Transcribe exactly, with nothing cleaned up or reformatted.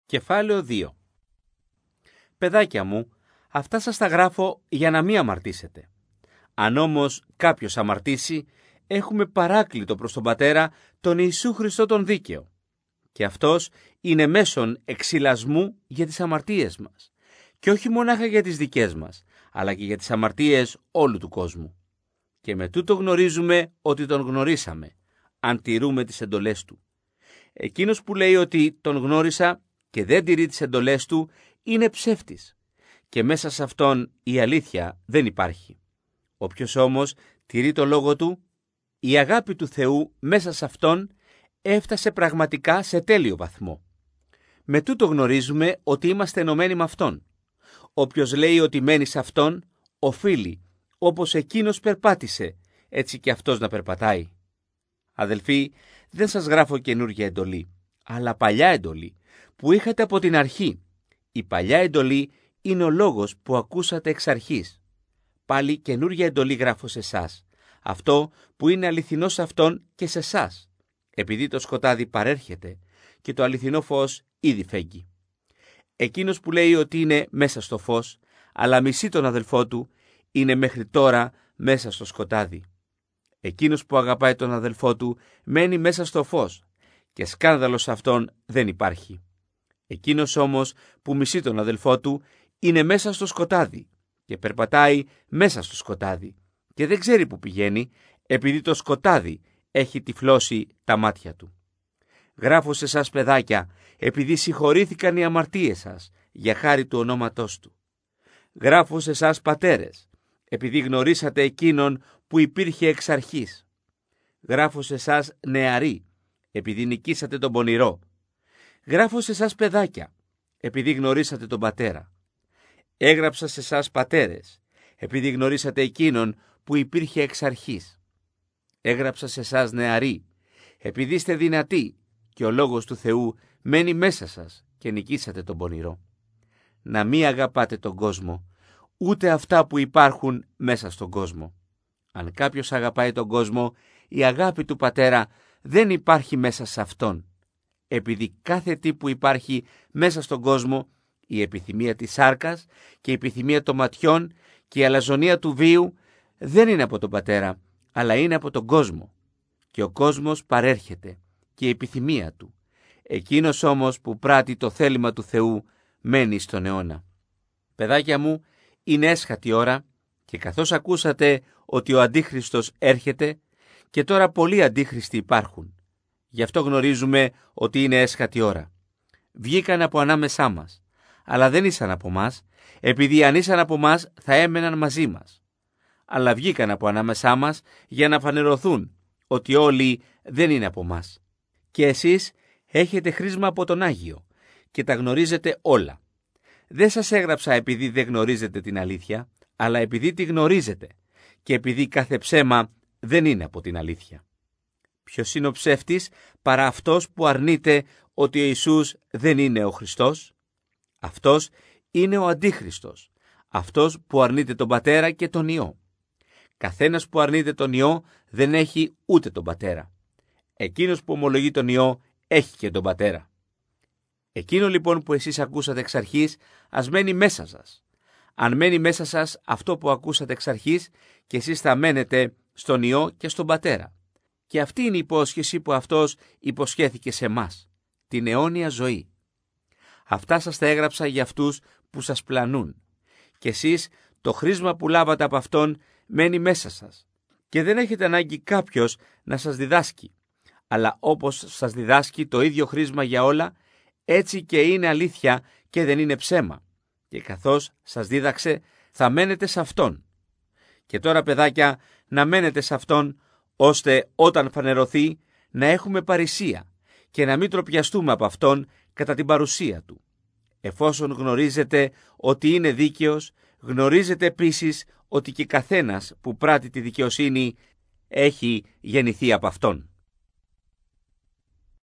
Κεφάλαιο δύο. Παιδάκια μου, αυτά σας τα γράφω για να μην αμαρτήσετε. Αν όμως κάποιος αμαρτήσει, έχουμε παράκλητο προς τον Πατέρα, τον Ιησού Χριστό τον Δίκαιο. Και αυτός είναι μέσον εξηλασμού για τις αμαρτίες μας. Και όχι μονάχα για τις δικές μας, αλλά και για τις αμαρτίες όλου του κόσμου. Και με τούτο γνωρίζουμε ότι τον γνωρίσαμε, αν τηρούμε τις εντολές του. Εκείνος που λέει ότι τον γνώρισα και δεν τηρεί τις εντολές του, είναι ψεύτης. Και μέσα σε αυτόν η αλήθεια δεν υπάρχει. Όποιος όμως τηρεί το λόγο του, η αγάπη του Θεού μέσα σε αυτόν έφτασε πραγματικά σε τέλειο βαθμό. Με τούτο γνωρίζουμε ότι είμαστε ενωμένοι με αυτόν. Όποιος λέει ότι μένει σε αυτόν, οφείλει, όπως εκείνος περπάτησε, έτσι και αυτός να περπατάει. Αδελφοί, δεν σας γράφω καινούργια εντολή, αλλά παλιά εντολή, που είχατε από την αρχή. Η παλιά εντολή είναι ο λόγος που ακούσατε εξ αρχής. Πάλι καινούργια εντολή γράφω σε εσάς, αυτό που είναι αληθινό σε αυτόν και σε εσάς, επειδή το σκοτάδι παρέρχεται και το αληθινό φως ήδη φέγγει. Εκείνος που λέει ότι είναι μέσα στο φως, αλλά μισεί τον αδελφό του, είναι μέχρι τώρα μέσα στο σκοτάδι. Εκείνος που αγαπάει τον αδελφό του μένει μέσα στο φως και σκάνδαλο σε αυτόν δεν υπάρχει. Εκείνος όμως που μισεί τον αδελφό του είναι μέσα στο σκοτάδι και περπατάει μέσα στο σκοτάδι και δεν ξέρει που πηγαίνει, επειδή το σκοτάδι έχει τυφλώσει τα μάτια του. Γράφω σε εσάς παιδάκια, επειδή συγχωρήθηκαν οι αμαρτίες σας για χάρη του ονόματός του. Γράφω σε εσάς πατέρες, επειδή γνωρίσατε εκείνον που υπήρχε εξ αρχής. Γράφω σε εσάς νεαροί, επειδή νικήσατε τον πονηρό. Γράφω σε εσάς παιδάκια, επειδή γνωρίσατε τον Πατέρα. Έγραψα σε εσάς πατέρες, επειδή γνωρίσατε εκείνον που υπήρχε εξ αρχής. Έγραψα σε εσάς νεαροί, επειδή είστε δυνατοί και ο λόγος του Θεού μένει μέσα σας και νικήσατε τον πονηρό. Να μην αγαπάτε τον κόσμο, ούτε αυτά που υπάρχουν μέσα στον κόσμο. Αν κάποιος αγαπάει τον κόσμο, η αγάπη του Πατέρα δεν υπάρχει μέσα σε αυτόν. Επειδή κάθε τι που υπάρχει μέσα στον κόσμο, η επιθυμία της σάρκας και η επιθυμία των ματιών και η αλαζονία του βίου δεν είναι από τον Πατέρα, αλλά είναι από τον κόσμο. Και ο κόσμος παρέρχεται και η επιθυμία του. Εκείνος όμως που πράττει το θέλημα του Θεού μένει στον αιώνα. Παιδάκια μου, είναι έσχατη ώρα και καθώς ακούσατε ότι ο Αντίχριστος έρχεται και τώρα πολλοί αντίχριστοι υπάρχουν. Γι' αυτό γνωρίζουμε ότι είναι έσχατη ώρα. Βγήκαν από ανάμεσά μας, αλλά δεν ήσαν από μας, επειδή αν ήσαν από μας θα έμεναν μαζί μας. Αλλά βγήκαν από ανάμεσά μας για να φανερωθούν ότι όλοι δεν είναι από μας. Και εσείς έχετε χρήσμα από τον Άγιο και τα γνωρίζετε όλα. Δεν σας έγραψα επειδή δεν γνωρίζετε την αλήθεια, αλλά επειδή τη γνωρίζετε και επειδή κάθε ψέμα δεν είναι από την αλήθεια. Ποιος είναι ο ψεύτης παρά αυτός που αρνείται ότι ο Ιησούς δεν είναι ο Χριστός? Αυτός είναι ο Αντίχριστος, αυτός που αρνείται τον Πατέρα και τον Υιό. Καθένας που αρνείται τον Υιό δεν έχει ούτε τον Πατέρα. Εκείνος που ομολογεί τον Υιό έχει και τον Πατέρα. Εκείνο λοιπόν που εσείς ακούσατε εξ αρχής, ας μένει μέσα σας. Αν μένει μέσα σας αυτό που ακούσατε εξ αρχής, και εσείς θα μένετε στον Υιό και στον Πατέρα. Και αυτή είναι η υπόσχεση που αυτός υποσχέθηκε σε εμάς, την αιώνια ζωή. Αυτά σας τα έγραψα για αυτούς που σας πλανούν. Και εσείς το χρήσμα που λάβατε από αυτόν μένει μέσα σας. Και δεν έχετε ανάγκη κάποιος να σας διδάσκει. Αλλά όπως σας διδάσκει το ίδιο χρήσμα για όλα, έτσι και είναι αλήθεια και δεν είναι ψέμα. Και καθώς σας δίδαξε, θα μένετε σε αυτόν. Και τώρα, παιδάκια, να μένετε σε αυτόν, ώστε όταν φανερωθεί να έχουμε παρησία και να μην τροπιαστούμε από αυτόν κατά την παρουσία του. Εφόσον γνωρίζετε ότι είναι δίκαιος, γνωρίζετε επίσης ότι και καθένας που πράττει τη δικαιοσύνη έχει γεννηθεί από αυτόν.